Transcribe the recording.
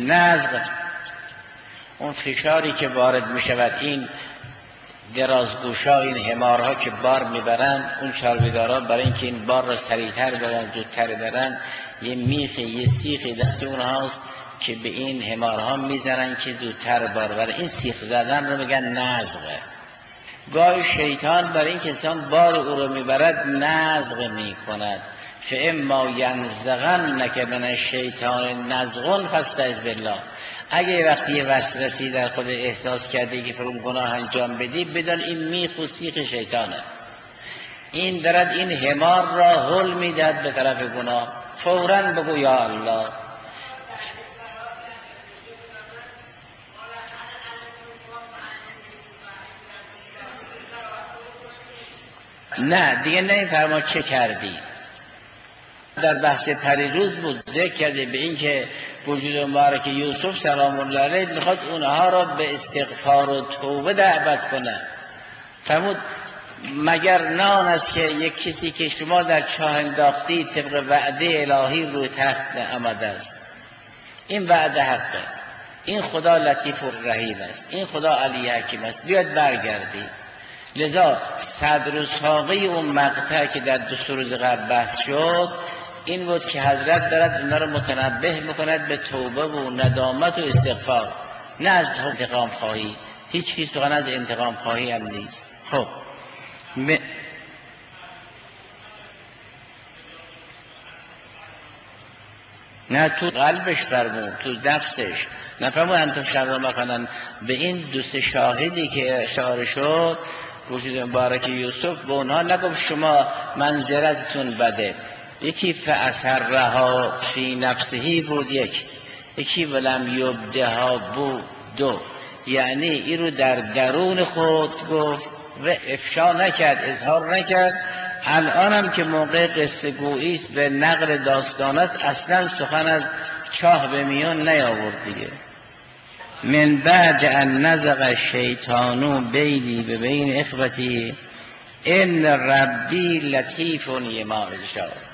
نزغ، اون فشاری که وارد می شود، این درازگوشا، این حمارها که بار میبرن، اون چاربیدارا برای اینکه این بار را سریعتر برن، زودتر برن، یه میخی، یه سیخی دست اونهاست که به این حمارها میزنن که زودتر بار برن. این سیخ زدن رو میگن نزغه. گاهی شیطان برای این کسان بار او رو میبرد نزغ میکند. فاما ینزغنک من الشیطان نزغ فاستعذ بالله. اگه وقتی یه وسوسه‌ای در خود احساس کردی که فرون گناه انجام بدی، بدان این میخ و سیخ شیطانه. این دارد این حمار را هل میدهد به طرف گناه. فوراً بگو یا الله. نه دیگه نمی‌فرما چه کردی. در بحث پریروز بود ذکر کرده به این که وجود مبارک یوسف سلام الله علیه میخواد اونها را به استغفار و توبه دعوت کنه. فرمود مگر نه آن است که یک کسی که شما در چاه انداختی طبق وعده الهی روی تخت آمده است. این وعده حقه، این خدا لطیف و رحیم است، این خدا علی حکیم است، بیاد برگردی. لذا صدر و ساقه اون مقطع که در 2 روز قبل بحث شد این بود که حضرت دارد اونا رو متنبه میکند به توبه و ندامت و استغفار، نه از انتقام خواهی. هیچ چیز سخن از انتقام خواهی هم نیست. خب نه تو قلبش فرمود، تو نفسش نفرمود انتم شر مکنن. به این 2 شاهدی که اشاره شد وجود مبارک یوسف به اونها نگفت شما منزلتتون بده. یکی فاثرها فی نفسه بود، یکی ولم یبدها بود 2، یعنی این رو در درون خود گفت و افشا نکرد، اظهار نکرد. الانم که موقع قصه گویی است به نقل داستانات اصلا سخن از چاه به میان نیاورد دیگه. من بعد ان نزغ الشیطان بینی و بین اخوتی ان ربی لطیف لما یشاء.